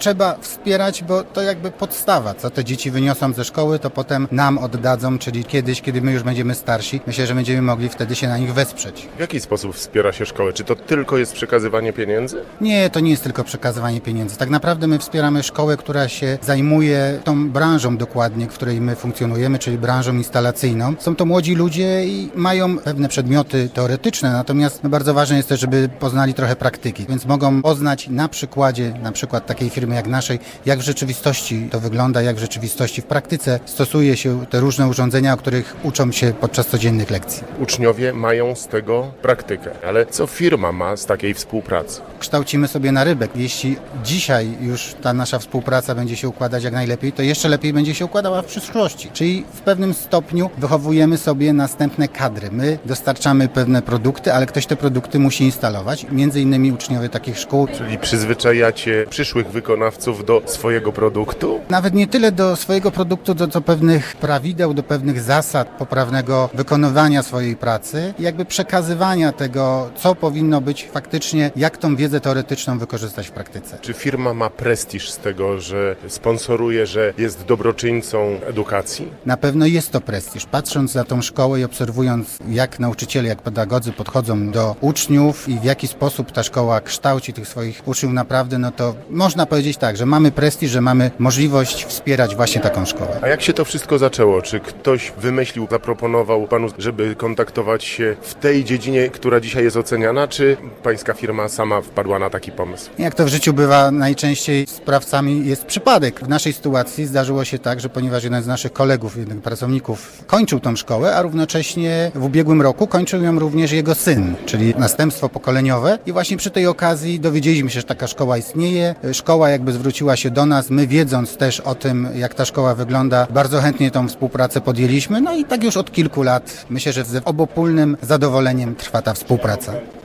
trzeba wspierać, bo to jakby podstawa. Co te dzieci wyniosą ze szkoły, to potem nam oddadzą, czyli kiedyś, kiedy my już będziemy starsi, myślę, że będziemy mogli wtedy się na nich wesprzeć. W jaki sposób wspiera się szkołę? Czy to tylko jest przekazywanie pieniędzy? Nie, to nie jest tylko przekazywanie pieniędzy. Tak naprawdę my wspieramy szkołę, która się zajmuje tą branżą dokładnie, w której my funkcjonujemy, czyli branżą instalacyjną. Są to młodzi ludzie i mają pewne przedmioty teoretyczne, natomiast bardzo ważne jest też, żeby poznali trochę praktyki, więc mogą poznać na przykładzie na przykład takiej firmy jak naszej, jak w rzeczywistości to wygląda, jak w rzeczywistości w praktyce stosuje się te różne urządzenia, o których uczą się podczas codziennych lekcji. Uczniowie mają z tego praktykę, ale co firma ma z takiej współpracy? Kształcimy sobie narybek. Jeśli dzisiaj już ta nasza współpraca będzie się układać jak najlepiej, to jeszcze lepiej będzie się układała w przyszłości. Czyli w pewnym stopniu wychowujemy sobie następne kadry. My dostarczamy pewne produkty, ale ktoś te produkty musi instalować. Między innymi uczniowie takich szkół. Czyli przyzwyczajacie przyszłych wykonawców do swojego produktu? Nawet nie tyle do swojego produktu, do pewnych prawideł, do pewnych zasad poprawnego wykonywania swojej pracy i jakby przekazywania tego, co powinno być faktycznie, jak tą wiedzę teoretyczną wykorzystać w praktyce. Czy firma ma prestiż z tego, że sponsoruje, że jest dobroczyńcą edukacji? Na pewno jest to prestiż. Patrząc na tą szkołę i obserwując, jak nauczyciele, jak pedagodzy podchodzą do uczniów i w jaki sposób ta szkoła kształci tych swoich uczniów naprawdę, no to można powiedzieć tak, że mamy prestiż, że mamy możliwość wspierać właśnie taką szkołę. A jak się to wszystko zaczęło? Czy ktoś wymyślił, zaproponował panu, żeby kontaktować się w tej dziedzinie, która dzisiaj jest oceniana, czy pańska firma sama wpadła na taki pomysł? Jak to w życiu bywa, najczęściej sprawcami jest przypadek. W naszej sytuacji zdarzyło się tak, że ponieważ jeden z naszych kolegów, jeden pracowników kończył tą szkołę, a równocześnie w ubiegłym roku kończył ją również jego syn, czyli następstwo pokoleniowe i właśnie przy tej okazji dowiedzieliśmy się, że taka szkoła istnieje. Szkoła jakby zwróciła się do nas, my wiedząc też o tym, jak ta szkoła wygląda, bardzo chętnie tą współpracę podjęliśmy, no i tak już od kilku lat myślę, że z obopólnym zadowoleniem trwa ta współpraca.